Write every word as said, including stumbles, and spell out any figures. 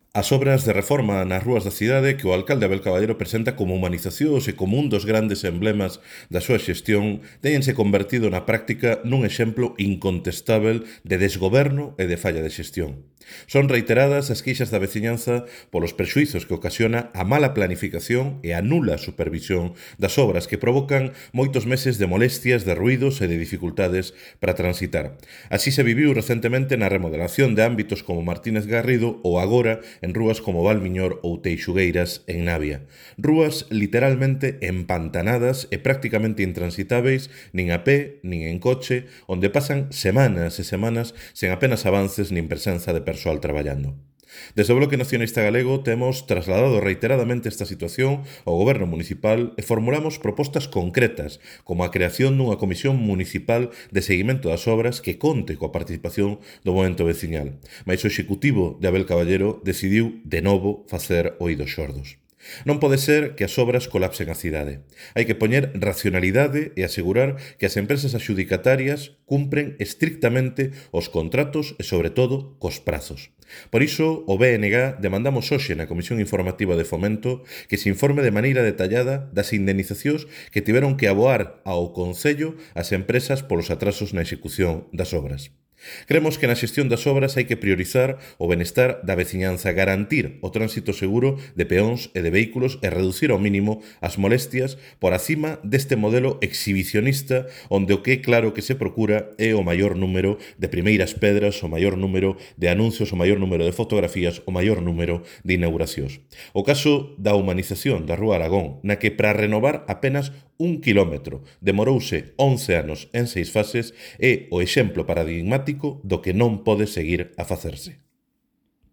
As obras de reforma nas rúas da cidade que o alcalde Abel Caballero presenta como humanizacións e como un dos grandes emblemas da súa xestión teñense convertido na práctica nun exemplo incontestável de desgoberno e de falla de xestión. Son reiteradas as queixas da veciñanza polos prexuizos que ocasiona a mala planificación e a nula supervisión das obras que provocan moitos meses de molestias, de ruídos e de dificultades para transitar. Así se viviu recentemente na remodelación de ámbitos como Martínez Garrido ou agora en rúas como Valmiñor ou Teixugueiras en Navia. Rúas literalmente empantanadas e prácticamente intransitáveis nin a pé, nin en coche, onde pasan semanas e semanas sen apenas avances nin presenza de persoal traballando. Desde o Bloque Nacionalista Galego temos trasladado reiteradamente esta situación ao Goberno municipal e formulamos propostas concretas, como a creación dunha comisión municipal de seguimento das obras que conte coa participación do movemento veciñal. Mais o Executivo de Abel Caballero decidiu, de novo, facer oídos xordos. Non pode ser que as obras colapsen a cidade. Hai que poñer racionalidade e asegurar que as empresas adxudicatarias cumpren estrictamente os contratos e, sobre todo, cos prazos. Por iso, o B N G demandamos hoxe na Comisión Informativa de Fomento que se informe de maneira detallada das indemnizacións que tiveron que aboar ao Concello as empresas polos atrasos na execución das obras. Cremos que na xestión das obras hai que priorizar o benestar da veciñanza, garantir o tránsito seguro de peóns e de vehículos e reducir ao mínimo as molestias por acima deste modelo exhibicionista onde o que é claro que se procura é o maior número de primeiras pedras, o maior número de anuncios, o maior número de fotografías, o maior número de inauguracións. O caso da humanización da Rúa Aragón, na que para renovar apenas un quilómetro demorouse once anos en seis fases, é o exemplo paradigmático do que non pode seguir a facerse.